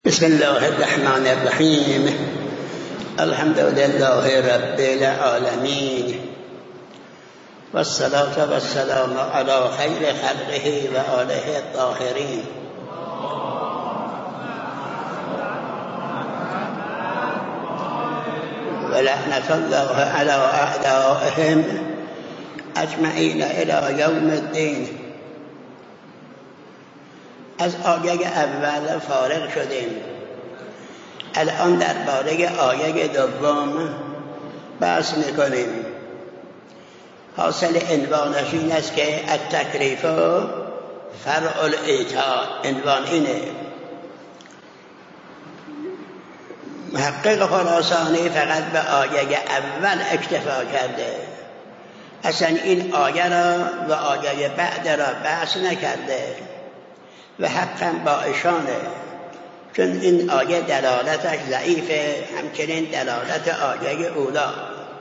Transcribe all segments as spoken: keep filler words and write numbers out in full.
بسم الله الرحمن الرحیم. الحمد لله رب العالمین و الصلاة و السلام علی خیر خلقه و آله الطاهرین. و لعنة الله علی اعدائهم اجمعین الی یوم الدین. از آیه اول فارغ شدیم. الان درباره آیه دوم بحث میکنیم. حاصل عنوانش این است که التکلیف فرع الایتاء. عنوان اینه. محقق خراسانی فقط به آیه اول اکتفا کرده، اصلا این آیه را و آیه بعد را بحث نکرده و حقا با اشانه، چون این آیه دلالتش ضعیفه، همچنین دلالت آیه اولا.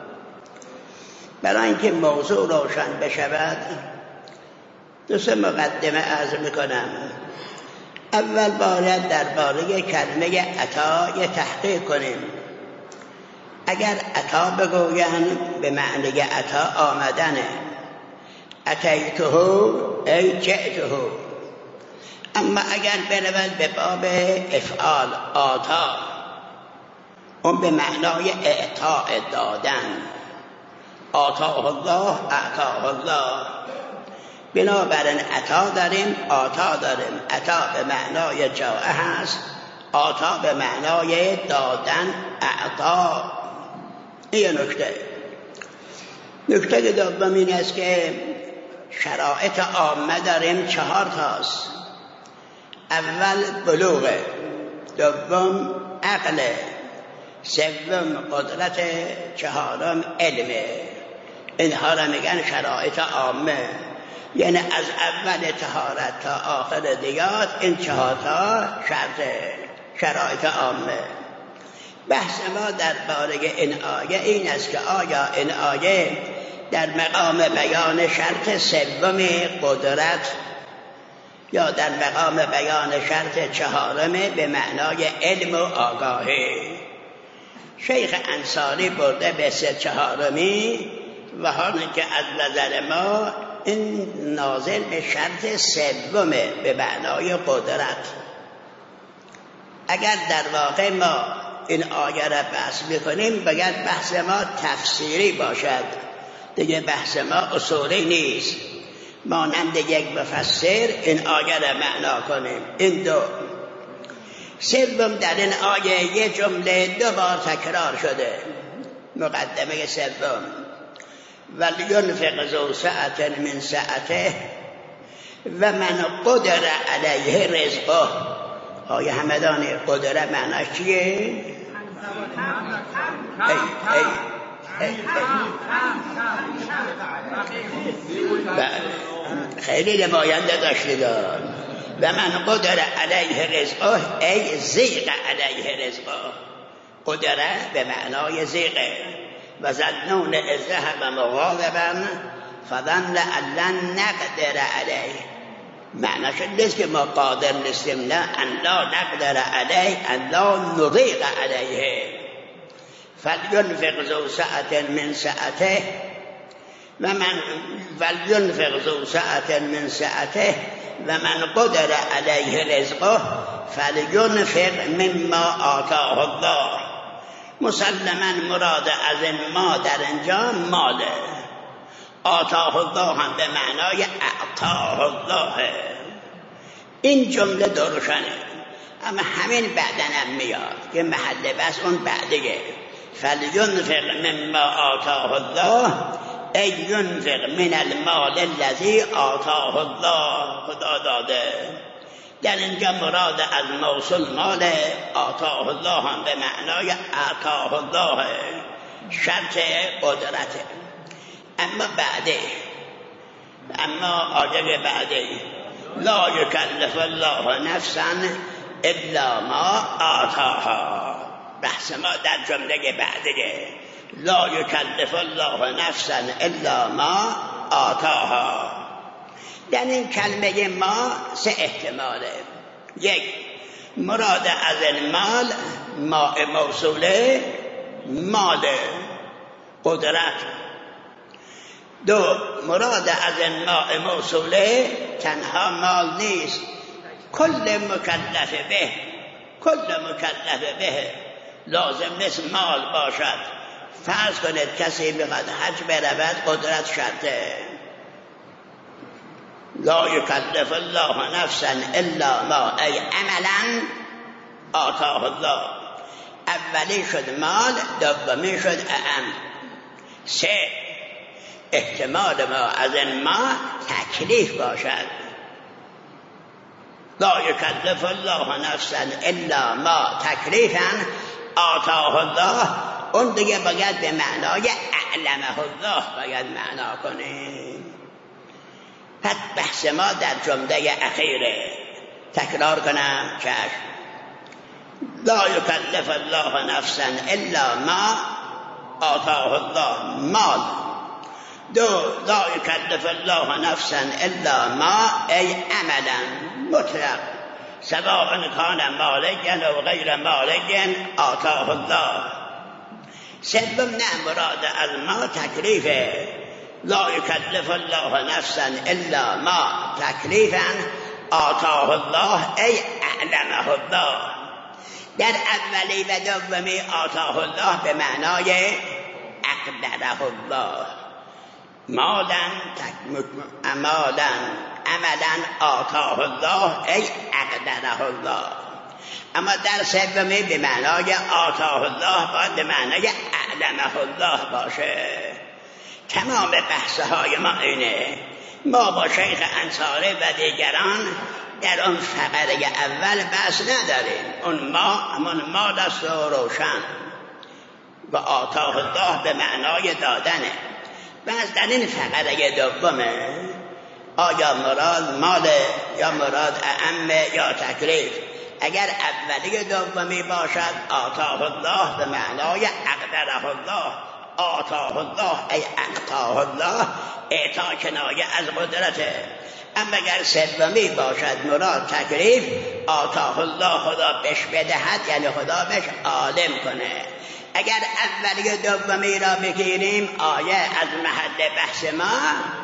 برای اینکه موضوع روشن بشود دو سه مقدمه عرض میکنم. اول باید درباره کلمه عطا یه تحقیق کنیم. اگر عطا بگویند به معنی عطا آمدنه، اتیته ای جئته. اما اگر بروند به باب افعال آتا، اون به معنای اعطاء دادن، آتاه الله اعطاه الله. بنابراین عطا داریم، آتا داریم. عطا به معنای جاء هست، آتا به معنای دادن، اعطا. این نکته. نکته دوم این است که شرایط عامه داریم، چهار تاست. اول بلوغ، دوم عقل، سوم قدرت، چهارم علم. اینها را میگن شرایط عامه، یعنی از اول طهارت تا آخر دیات این چهار تا شرط شرایط عامه. بحث ما درباره این آیه این است که آیا این آیه در مقام بیان شرط سوم قدرت یا در مقام بیان شرط چهارمه به معنای علم و آگاهی. شیخ انصاری برده به سه چهارمی و حالی که از نظر ما این ناظر به شرط سومه به معنای قدرت. اگر در واقع ما این آیه را بحث میکنیم باید بحث ما تفسیری باشد، دیگه بحث ما اصولی نیست. مانند یک مفسر این آیه را معنا کنیم. این دو. سوم، در این آیه یه جمله دو بار تکرار شده. مقدمه سوم، وَلْيُنْفِقْ ذُو سَعَةٍ مِنْ سَعَتِهِ و من قدر علیه رزقه. آیه همدانی قدره معناش چیه؟ ای ای ای خیلی نماینده داشتیدان. و من قدر علیه رزقه ای زیغ علیه رزقه. قدره به معنای زیغه. و ظنون اذ ذهب مغاضبا فظن ان لن نقدر علیه. معناش نیست که ما قادر نیستیم، نه، ان لا نقدر علیه، ان لا نضیق علیه. فلینفق ذو سعة من سعته و من فلینفق ذو سعة من سعته و من قدر علیه رزقه فلینفق مما آتاه الله. مسلما مراد از این ما در اینجا ماله. آتاه الله هم به معنای اعطاه الله. این جمله درشنه، اما همین بعدن هم میاد که محل بس اون بعدیه. فلینفق مما آتاه الله ای ینفق من المال الذی آتاه الله. خدا داده. در اینجا مراد از موصول مال، آتاه الله هم به معنای آتاه الله، شرط قدرته. اما بعده، اما آیه بعده لا یکلف الله نفسا الا ما آتاها. بحث ما در جمله بعده لا یکلف الله نفسا الا ما آتاها. در این کلمه ما سه احتماله. یک، مراد از این مال ماء موصوله مال قدرت. دو، مراد از این ماء موصوله تنها مال نیست، کل مکلف به، کل مکلف به لازم نیست مال باشد. فرض کنید کسی بخواد حج برود، قدرت شرطه. لا یکلف الله نفسا الا ما ای عملا آتاه الله. اولی شد مال، دومی شد اعم. سه، احتمال ما از این ما تکلیف باشد. لا یکلف الله نفسا الا ما تکلیفا آتاه الله، اون دیگه باید به معنای اعلمه الله باید معنا کنیم. پس بحث ما در جمله اخیره تکرار کنم چشم. لا یکلف الله نفسا الا ما آتاه الله مال. دو، لا یکلف الله نفسا الا ما ای عملا مطلق، سواء کان مالکا و غیر مالک آتاه الله. سوم، نه مراد از ما تکلیفه. لا یکلف الله نفسا الا ما تکلیفا آتاه الله ای اعلمه الله. در اولی و دومی آتاه الله به معنای اقدره الله. مالا امالا عملا آتاه الله ای اقدره الله. اما در سومی به معنای آتاه الله باید به معنای اعلمه الله باشه. تمام بحثهای ما اینه. ما با شیخ انصاری و دیگران در اون فقره اول بحث نداریم. اون ما همون ما دست و روشن و آتاه الله به معنای دادنه. بس در این فقره دومه آیا مراد مال یا مراد اعمه یا تکلیف. اگر اولی دومی باشد آتاه الله به معنای اقدره الله، آتاه الله ای اعطاه الله، اعطا کنایه از قدرته. اما اگر سومی باشد مراد تکلیف، آتاه الله خدا بهش بدهد یعنی خدا بهش عالم کنه. اگر اولی دومی را بگیریم آیه از محل بحث ما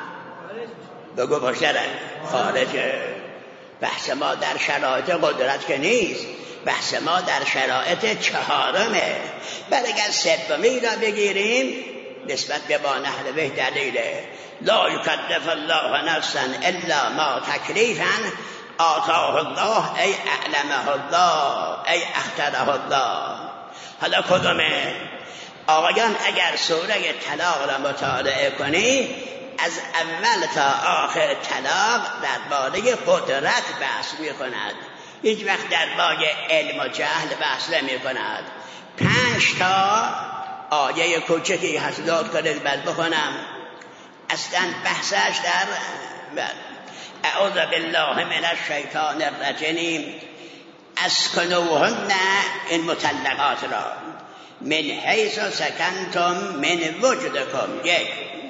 بگو باشتره خارجه. بحث ما در شرایط قدرت که نیست، بحث ما در شرایط چهارمه. بعد اگر سومی را بگیریم نسبت به با نحوه دلیله. لا یکلف الله نفسا الا ما تکلیفا آتاه الله ای اعلمه الله ای اختره الله. حالا کدومه؟ آقایان اگر سوره طلاق را مطالعه کنی از اول تا آخر طلاق درباره قدرت بحث می کند، هیچ وقت درباره علم و جهل بحث نمی کند. پنج تا آیه کوچکی هست، لطف کنید بعد بخونم. اصلا بحثش در اعوذ بالله من الشیطان الرجیم اسکنوهن، این مطلقات را، من حیث سکنتم من وجدکم، یک،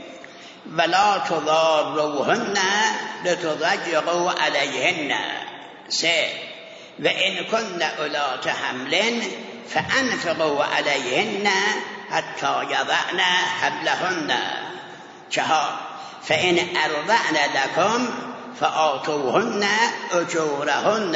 ولا تضاروهن لتضيقوا علیهن، سه، و ان کن اولات حمل فانفقوا علیهن حتی یضعن حملهن، چهار، فان ارضعن لكم فآتوهن اجورهن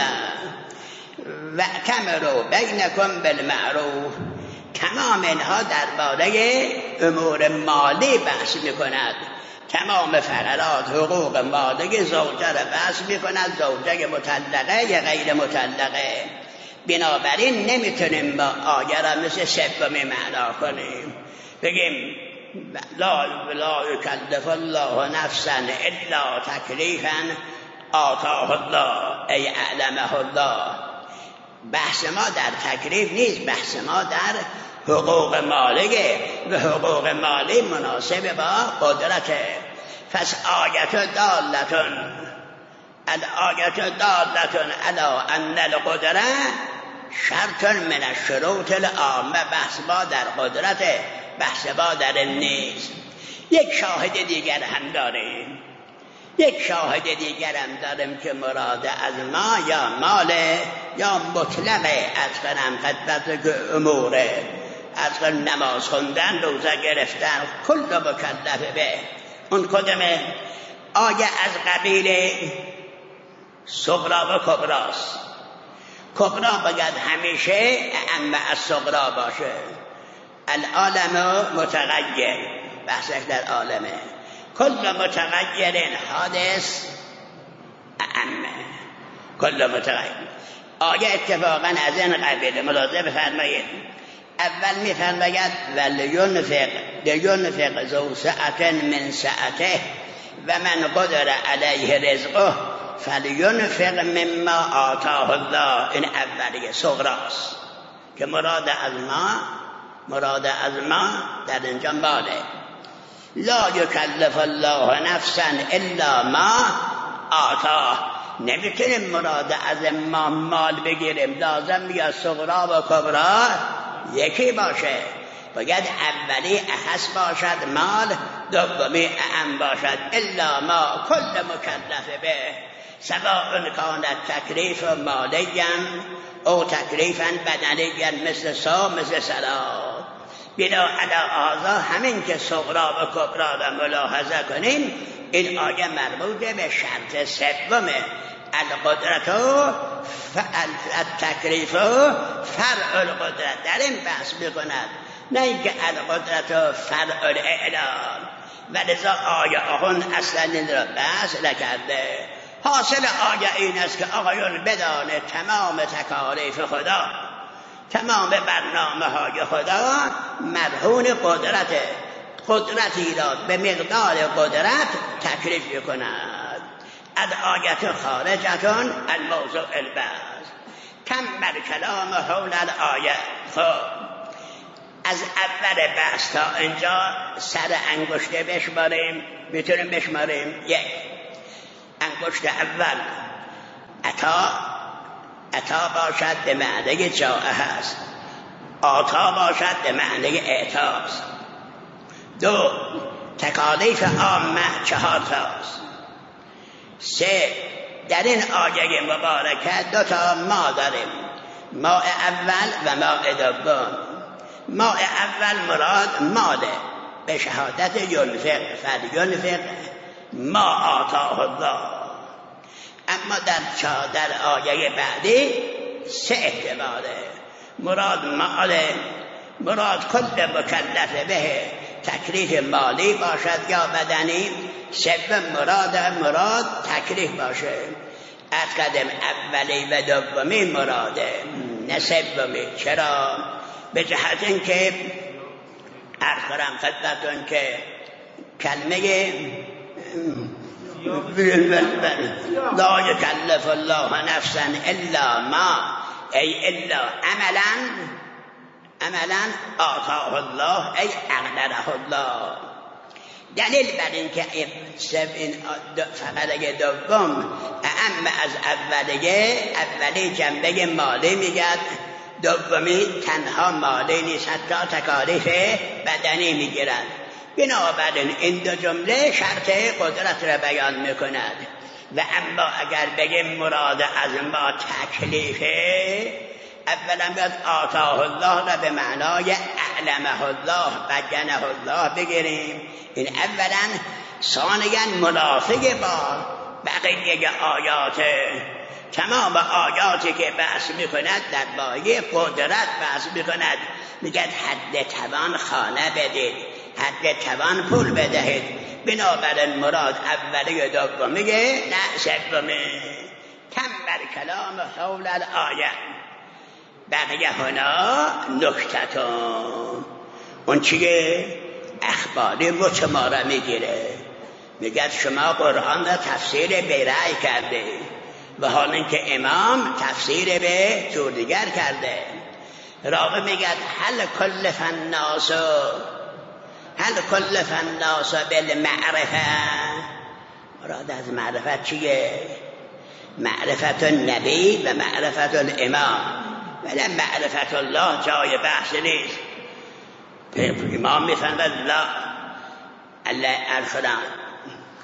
واعتمروا بینکم بالمعروف. تمام اینها درباره امور مالی بحث میکند. تمام فقرات حقوق مالی زوجه را بحث میکند، زوجه مطلقه یا غیر مطلقه. بنابراین نمیتونیم با آیه را مثل سومی معنا کنیم، بگیم لا لا یکلف الله نفسا الا تکلیفا آتاه الله ای اعلمه الله. بحث ما در تکلیف نیست، بحث ما در حقوق مالیه و حقوق مالی مناسب با قدرته. پس آیت دالتون الآیت دالتون علی ان القدره شرط من الشروط العامه. بحث ما در قدرته، بحث ما در این نیست. یک شاهد دیگر هم داریم. یک شاهد دیگرم دارم که مراد از ما یا ماله یا مطلقه. از کنم خدمت که اموره، از کنم نماز خوندن، روزه گرفتن، کل مکلف به. اون کدومه؟ آیا از قبیل صغرا و کبراست؟ کبرا باید همیشه اما از صغرا باشه. العالم متغیر، بحثش در عالمه. کل متغیر حادث اعمه، کل متغیر. آیا اتفاقا از این قبیل ملاحظه بفرمایید. اول میفرماید ولینفق لینفق ذو سعة من سعته و من قدر علیه رزقه فلینفق مما آتاه الله. این اولیه صغراست که مراد از ما، مراد از ما در اینجا ماله. لا یکلف الله نفسا الا ما آتاه. نمیتونیم مراد از ما مال بگیریم، لازم یا صغرا و کبرا یکی باشه. باید اولی اخص باشد مال، دومی اعم باشد. الا ما کل مکلف به سواء کان تکلیف مالیا او تکلیفا بدنیا مثل صوم مثل صلات. بنا علی هذا همین که صغرا و کبرا را ملاحظه کنیم، این آیه مربوط به شرط سوم القدرت و التکلیف و فرع القدرت در این بحث میکند، نه اینکه القدرت و فرع الاعلام. و لذا آیه آهن اصلا این را بحث نکرده. حاصل آیه این است که آقایون بدانه تمام تکالیف خدا، تمام برنامه های خدا مرهون قدرت، قدرتی را به مقدار قدرت تکلیف کند. از آیت خارجتون الموضوع البحث کم بر کلام حول الآیه. خب از اول بحث تا اینجا سر انگشته بشماریم، میتونیم بشماریم. یک، انگشت اول عطا، عطا باشد به معنی جاء هست، آتا باشد به معنی اعطاست. دو، تکالیف عامه چهار تاست. سه، در این آیه مبارکه دو تا ما داریم، ما اول و ما دوم. ما اول مراد ماله به شهادت ینفق فلینفق ما آتاه الله. اما در چادر آیه بعدی سه احتماله. مراد ماله، مراد کل مکلف به تکلیف مالی باشد یا بدنی. سوم مراد مراد تکلیف باشه. از قدم اولی و دومی مراده، نه سومی. چرا؟ به جهت اینکه عرض کنم خدمتتون که کلمه لا یکلف الله نفسا الا ما ای الا عملا، عملا آتاه الله ای اقدره الله. دلیل بر این که این فقره دوم اعم از اولیه، اولی جنبه مالی میگد، دومی تنها مالی نیست، حتی تکالیف بدنی میگیرد. بنابراین این دو جمله شرط قدرت را بیان میکند. و اما اگر بگیم مراد از ما تکلیفه، اولا باید آتاه الله را به معنای اعلمه الله بیانه الله بگیریم. این اولا. ثانیا منافق با بقیه آیات، تمام آیاتی که بحث میکند در باره قدرت بحث میکند. میگه حد توان خانه بدید، حد توان پول بدهید. بنابراین مراد اولی دوم میگه نه سومی. کم بر کلام حول الآیه بقیه هنا نکتتون. اون چیه؟ اخباری متماره میگیره. میگه شما قرآن را تفسیر به رأی کرده و حال اینکه امام تفسیر به جور دیگر کرده. راوی میگه هل کلف الناس هل کلف الناس بالمعرفه. مراد از معرفت چیه؟ معرفت النبی و معرفت الامام، ولی معرفت الله جای بحث نیست. امام میفرماید لا الله ارسلان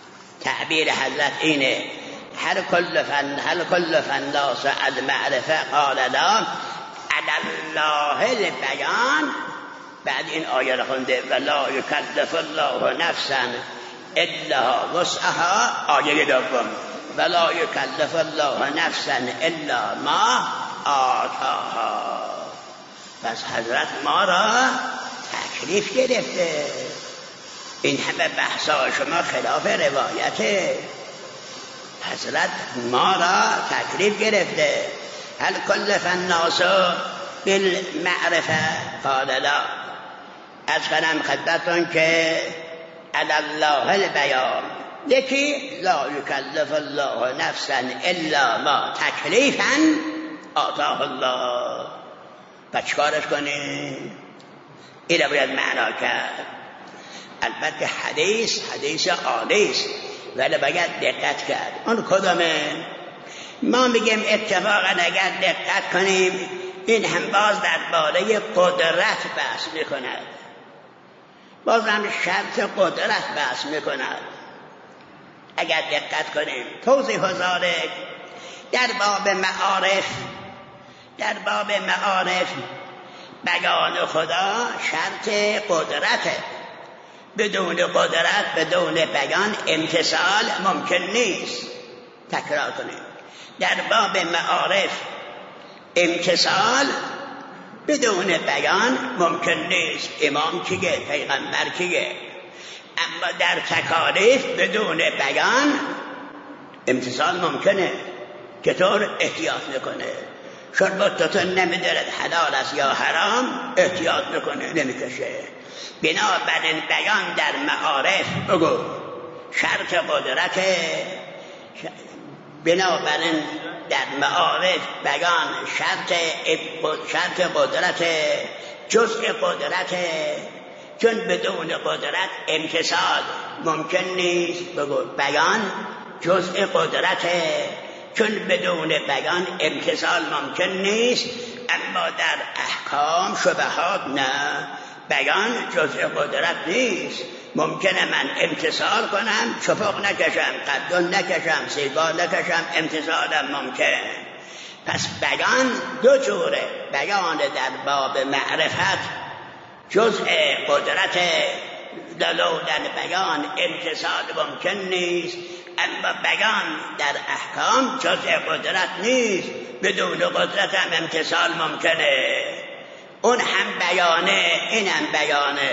تعبیر حضرت اینه هر کل فن هر کل فناس المعرفه قال لا علی الله البیان. بعد این آیه را خونده ولا یکلف الله نفسا الا وسعها. آیه دوم ولا یکلف الله نفسا الا ما آتاها. پس حضرت ما را تکلیف گرفته. این همه بحثا شما خلاف روایته. حضرت ما را تکلیف گرفته. هل کلف الناس بالمعرفه قال لا. از کنم خدمتون که علی الله البیان. یکی لا یکلف الله نفسا الا ما تکلیفا آتاه الله. پس چیکارش کنیم؟ این را باید معنا کرد. البته حدیث حدیث عالی است ولی باید دقت کرد. اون کدامه؟ ما میگیم اتفاقا اگر دقت کنیم این هم باز درباره قدرت بحث میکند. باز هم شرط قدرت بحث میکند. اگر دقت کنیم توضیح هزاره در باب معارف در باب معارف بیان خدا شرط قدرته. بدون قدرت بدون بیان امتثال ممکن نیست. تکرار کنیم در باب معارف امتثال بدون بیان ممکن نیست. امام کیه؟ پیغمبر کیه؟ اما در تکالیف بدون بیان امتثال ممکنه. چطور؟ احتیاط میکنه. شربتتون نمیدارد حلال است یا حرام، احتیاط میکنه نمیکشه. بنابراین بیان در معارف بگو شرط قدرت. بنابراین در معارف بیان شرط شرط قدرت جزء قدرت. چون بدون قدرت امتثال ممکن نیست. بگو بیان جزء قدرت. چون بدون بیان امتثال ممکن نیست. اما در احکام شبهات نه، بیان جزء قدرت نیست. ممکنه من امتثال کنم چپق نکشم، قدون نکشم، سیگار نکشم، امتثالم ممکن. پس بیان دو جوره. بیان در باب معرفت جزء قدرت، دلو در بیان امتثال ممکن نیست. اما بیان در احکام جزء قدرت نیست. بدون قدرت هم امتثال ممکنه. اون هم بیانه، این هم بیانه.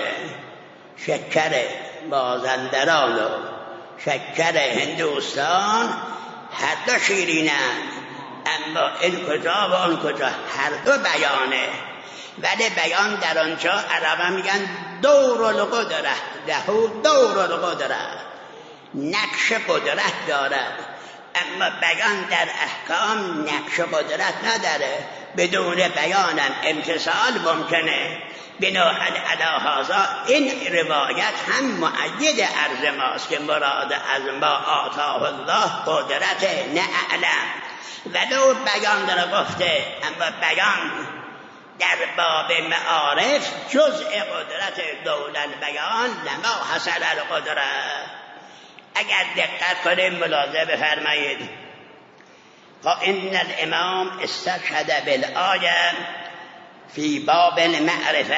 شکر مازندران و شکر هندوستان هر دو شیرینن، اما این کجا و اون کجا هر دو بیانه. ولی بیان در آنجا عربا میگن دور القدرت، دهو دور القدرت، نقش قدرت دارد. اما بیان در احکام نقش قدرت نداره. بدون بیانم امتثال ممکنه. بناهن علی هذا این روایت هم مؤید عرض ماست که مراد از ما آتاه الله قدرت نه اعلم. ولو بیان داره گفته، اما بیان در باب معارف جزء قدرت دولت بیان لما حصل القدرت. اگر دقت کنیم ملاحظه بفرمایید. ان الامام استشهد بالآیه فی باب المعرفه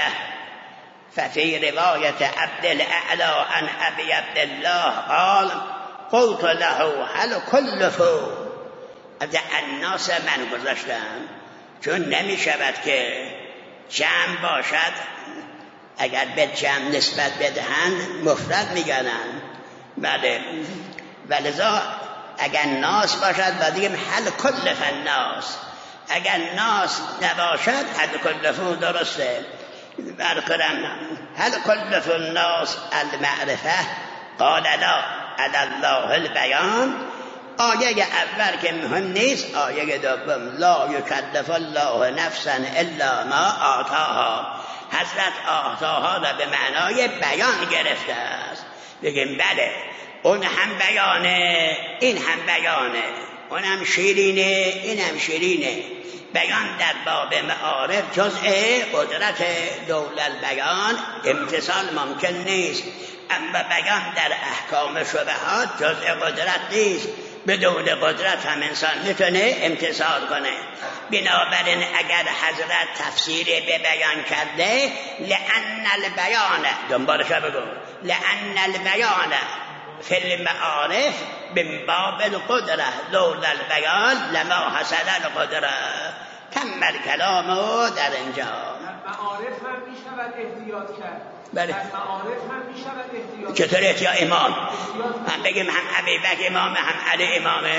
ففي رواية عبد الأعلى عن أبي عبد الله قال قلت له هل كلفوا از الناس من گذاشتم، چون نمی شود که جمع باشد. اگر به جمع نسبت بدهند مفرد میگنن. بله، ولذا اگر ناس باشد باید بگیم هل کلف الناس. اگر ناس نباشد هل کلفو درسته. برکنم هل کلف الناس المعرفه قال لا علی الله البیان. آیه اول که مهم نیست، آیه دوم لا یکلف الله نفسا الا ما آتاها. حضرت آتاها را به معنای بیان گرفته است. بگیم بله اون هم بیانه، این هم بیانه. اون هم شیرینه، این هم شیرینه. بیان در باب معارف جزء قدرت دول البیان امتثال ممکن نیست، اما بیان در احکام شبهات جزء قدرت نیست. بدون قدرت هم انسان میتونه امتثال کنه. بنابراین اگر حضرت تفسیر به بیان کرده لأن البیان، دنبالش بگو، لأن البیان فی المعارف من باب القدره لولا البیان لما حصل القدره. تم الکلام در اینجا. معارف هم میشود احتیاط کرد. بله. در معارف هم میشود احتیاط. چطور احتیاط؟ امام هم بگیم هم ابوبکر امامه، هم علی امامه،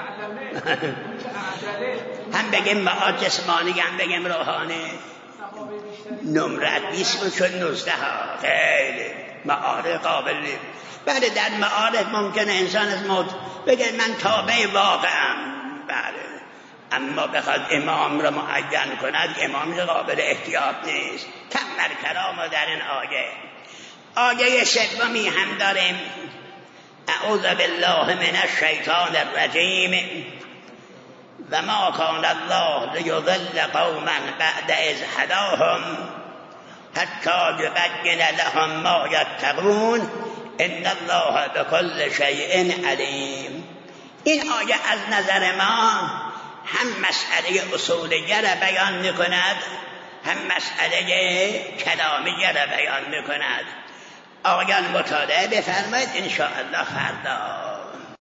هم بگیم معاد جسمانی، هم بگیم روحانی. نمرت بیست شد نوزده ها. خیلی معارف قابل نیست. بله در معارف ممکنه انسان از موت بگه من تابع واقعم، بله، اما بخواد امام را معین کند امام قابل احتیاط نیست. تمر کلام در این آیه. آیه سومی هم داریم. اعوذ بالله من الشیطان الرجیم و ما کان الله لیضل قوما بعد اذ هداهم حتی یبین لهم ما یتقون ان الله بكل شیء علیم. این آیه از نظر ما هم مسئله اصولیه را بیان می‌کند، هم مسئله کلامیه را بیان می‌کند. آیان مطالعه بفرمایید ان شاء الله فردا.